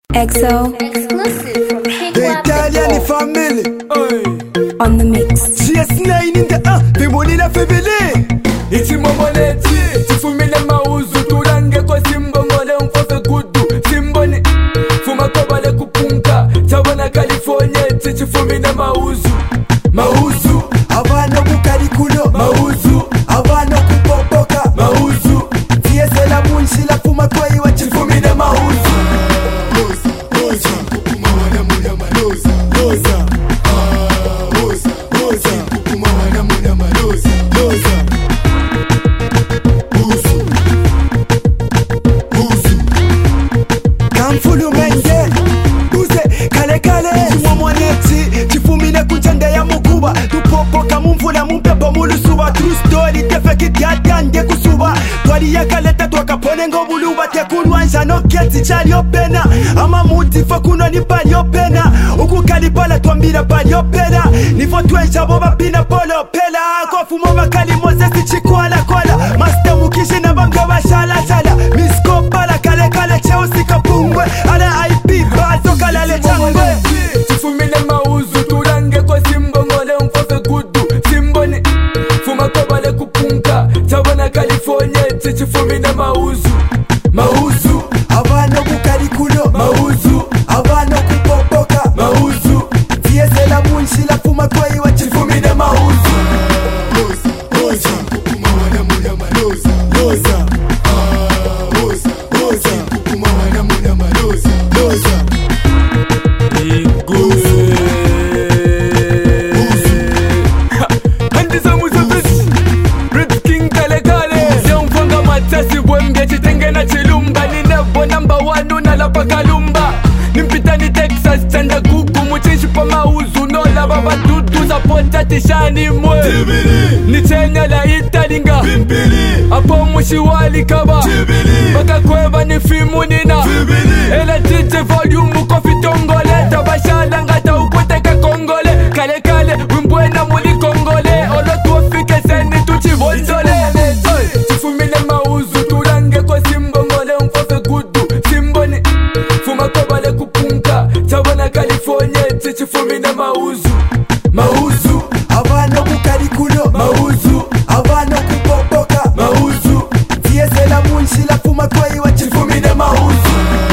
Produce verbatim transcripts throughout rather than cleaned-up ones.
X O Exclusive from The Italian family on the mix. G S nine in the uh Pimoni na family Iti momoleti Tifumile mauzu Tulange kwa simbongole mfose kudu Simboni Fuma kobale kupunka Tabana California Tifumile mauzu Mauzu Abana kukarikulo Mauzu Abana kupopoka Mauzu Tiese la munshi la fuma kwa iwa Tifumile mauzu Kamfulu menge Uze kale kale Mwamwaneti Tifumine kunjende ya mukuba Tupopoka mumfula mumpepo mulusuba True story tefeki tiatande kusuba Twali ya kaleta twakapone ngo buluba Tekulwanja no keti chali opena Ama muti fakuno ni pali opena Uku kalipala twambira pali opena Nifo tuenja boba pina polo pela Kofu moma kali mozesi chikwala kola Master mukishi na bamga wa shala shala Misko pala kale kale cheusi kapungwe Ala I P bazo kalale changwe Tifumile mauzu Tulange kwa simbongole mfose kudu Simboni Fuma kobale kupunka Tabana California Tifumile mauzu Mauzu Abana kukarikulo Mauzu Abana kupopoka Mauzu Tiese la munshi la fuma kwa iwa Tifumile mauzu Pakalumba Nimpitani Texas Chanda kuku Muchishi pa mauzu Nola baba tutu Zapota tishani mwe Tibili Nichenya la italinga Bimbili Apo mushiwali kaba Tibili Baka kweba ni fimu nina Tibili Ela tite volume Kofi tongole Tabashala ngata upoteka kongole Kale kale Wimbwena muli kongole Olo tuofike seni tuchi vondole Tifumile mauzu Tulange kwa simbongole Mfose kudu Simboni Fuma kobale kupunka Tabana California Tifumile mauzu Mauzu Abana kukarikulo Mauzu Abana kupopoka Mauzu Tiese la munshi la fuma kwa iwa Tifumile mauzu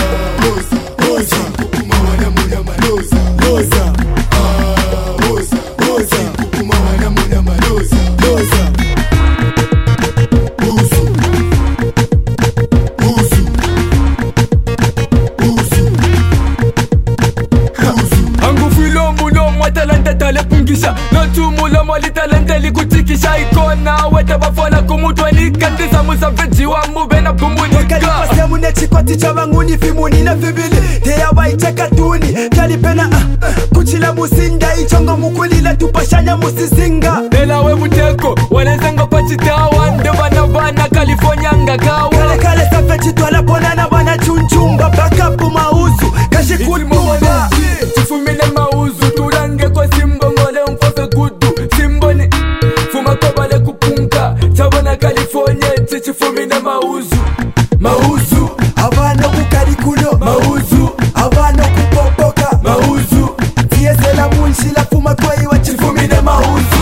Notumula moli talente li kutikisha ikona Wete bafola kumutwa nikandisa Musafeji wa mube na kumunika Kalipase mune chikwati chabanguni Fimuni na fibili Teya waite katuni Kalipena uh, Kuchila musinda Ichongo mukulila Tupashanya musizinga Nela we muteko Wanezanga pachita Wande bana bana California ngakawa Kale kale safechi Twala ponana bana chunchumba Bakapu mauzu Kashi kutumba Tifumile mauzu Tulange kwa simbongole mfose kudu Simboni Fuma kobale kupunka Tabana California Tifumile mauzu Mauzu Abana kukarikulo Mauzu Abana kupopoka Mauzu Tiese la munshi la fuma kwa iwa Tifumile mauzu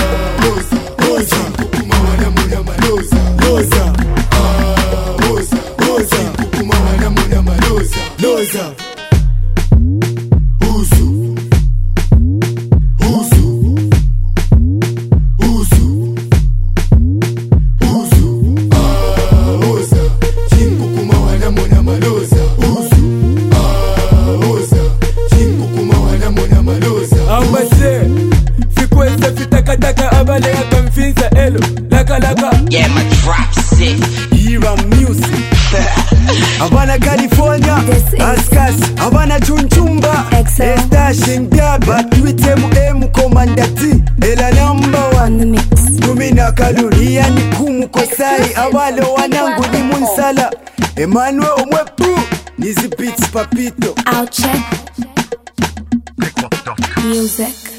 Abale akamfinza elo Laka laka Yeah, my drop sick. Era music Abana California Askas Abana chunchumba X O Estashi Ngaba Twite mu emu komandati Ela number one on the mix. Tumina kaluri Iya ni kumu kosai Abale wanangu ni munsala Emmanuel omwepu Nizi beats papito I'll check music.